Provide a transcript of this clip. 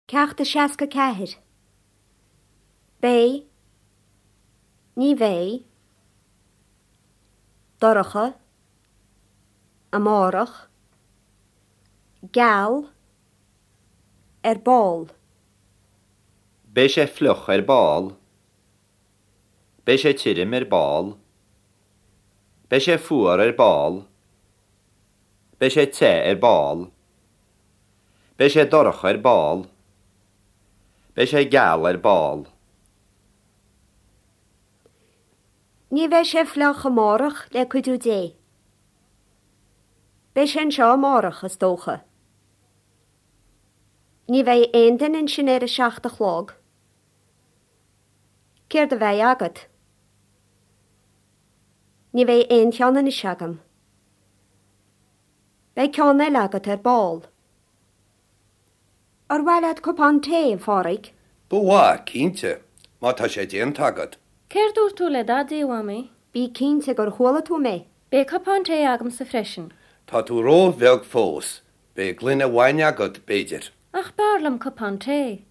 Ceachta seasca ceathair. Bé, ní bhé, doracha, amárach, geall, ball. Bé sé fluch ball. Bé sé tirim ball. Bé sé fuair ball. Bé sé te ball. Bé sé dorach ball. Bé sé geall ball. Ní bheith sé fleach amárach le cuidú dé. Bé sin seo amárach is dócha. Ní bheith aontain in sin ar a seachta chlog. Céir de bheith agad. Ní bheith aon teanna na seagam. Bheith ceanna agad ball. Ar bhhailad cupán té fáraigh. Bua, cínte, má tá sé déan tagad. Céir dúr tú le dá déhá mé? Bí cínte gur chuala tú mé. Bé capán té agam sa freisin. Tá tú ró bheag fós, be glunne bhaine agad béidir. Ach bearlam capán té.